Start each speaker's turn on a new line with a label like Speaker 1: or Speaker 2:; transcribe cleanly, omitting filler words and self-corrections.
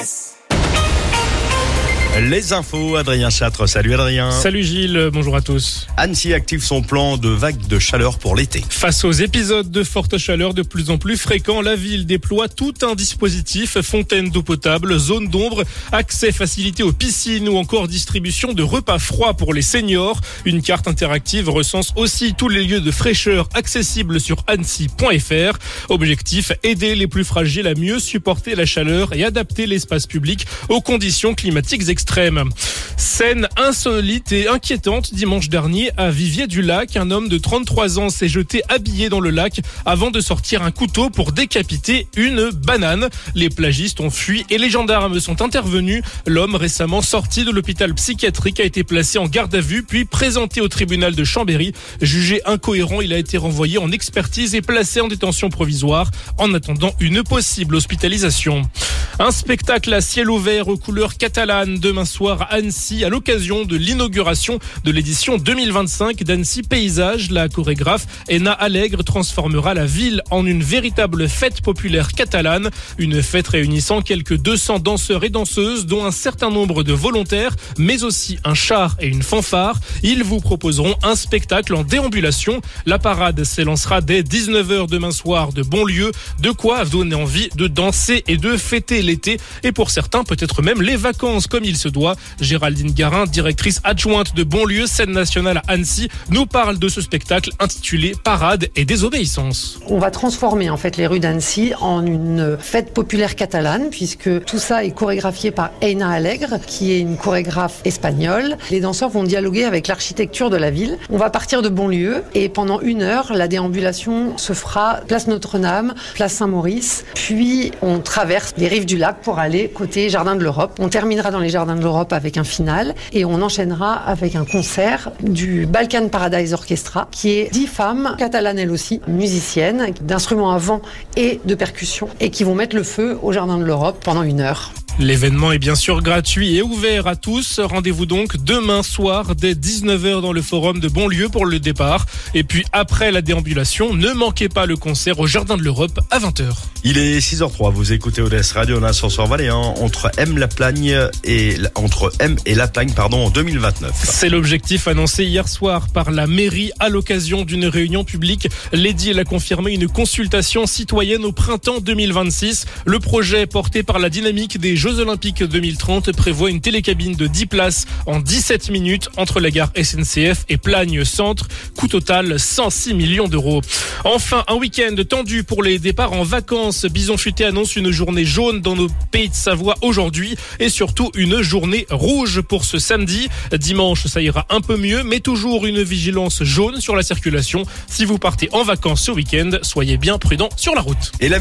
Speaker 1: Les infos, Adrien Châtre. Salut Adrien.
Speaker 2: Salut Gilles, bonjour à tous.
Speaker 1: Annecy active son plan de vague de chaleur pour l'été.
Speaker 2: Face aux épisodes de forte chaleur de plus en plus fréquents, la ville déploie tout un dispositif, fontaine d'eau potable, zone d'ombre, accès facilité aux piscines ou encore distribution de repas froids pour les seniors. Une carte interactive recense aussi tous les lieux de fraîcheur accessibles sur annecy.fr. Objectif, aider les plus fragiles à mieux supporter la chaleur et adapter l'espace public aux conditions climatiques extrêmes. Scène insolite et inquiétante dimanche dernier à Viviers-du-Lac. Un homme de 33 ans s'est jeté habillé dans le lac avant de sortir un couteau pour décapiter une banane. Les plagistes ont fui et les gendarmes sont intervenus. L'homme récemment sorti de l'hôpital psychiatrique a été placé en garde à vue puis présenté au tribunal de Chambéry. Jugé incohérent, il a été renvoyé en expertise et placé en détention provisoire en attendant une possible hospitalisation. Un spectacle à ciel ouvert aux couleurs catalanes demain soir à Annecy à l'occasion de l'inauguration de l'édition 2025 d'Annecy Paysage. La chorégraphe Ena Allègre transformera la ville en une véritable fête populaire catalane. Une fête réunissant quelques 200 danseurs et danseuses dont un certain nombre de volontaires, mais aussi un char et une fanfare. Ils vous proposeront un spectacle en déambulation. La parade s'élancera dès 19h demain soir de Bonlieu. De quoi donner envie de danser et de fêter l'été et pour certains peut-être même les vacances comme il se doit. Géraldine Garin, directrice adjointe de Bonlieu, scène nationale à Annecy, nous parle de ce spectacle intitulé Parade et désobéissance.
Speaker 3: On va transformer en fait les rues d'Annecy en une fête populaire catalane puisque tout ça est chorégraphié par Ena Allègre qui est une chorégraphe espagnole. Les danseurs vont dialoguer avec l'architecture de la ville. On va partir de Bonlieu et pendant 1 heure, la déambulation se fera place Notre-Dame, place Saint-Maurice, puis on traverse les rives du lac pour aller côté Jardin de l'Europe. On terminera dans les Jardins de l'Europe avec un final et on enchaînera avec un concert du Balkan Paradise Orchestra qui est 10 femmes catalanes elles aussi, musiciennes, d'instruments à vent et de percussion et qui vont mettre le feu au Jardin de l'Europe pendant 1 heure.
Speaker 2: L'événement est bien sûr gratuit et ouvert à tous. Rendez-vous donc demain soir dès 19h dans le forum de Bonlieu pour le départ. Et puis après la déambulation, ne manquez pas le concert au Jardin de l'Europe à 20h.
Speaker 1: Il est 6h03, vous écoutez ODS Radio, on a Ascenseur Valéan entre M et La Plagne en 2029.
Speaker 2: C'est l'objectif annoncé hier soir par la mairie à l'occasion d'une réunion publique. L'édile a confirmé une consultation citoyenne au printemps 2026. Le projet porté par la dynamique des Jeux Olympiques 2030 prévoit une télécabine de 10 places en 17 minutes entre la gare SNCF et Plagne Centre. Coût total 106 millions d'euros. Enfin, un week-end tendu pour les départs en vacances. Bison Futé annonce une journée jaune dans nos pays de Savoie aujourd'hui et surtout une journée rouge pour ce samedi. Dimanche, ça ira un peu mieux, mais toujours une vigilance jaune sur la circulation. Si vous partez en vacances ce week-end, soyez bien prudents sur la route.
Speaker 1: Et la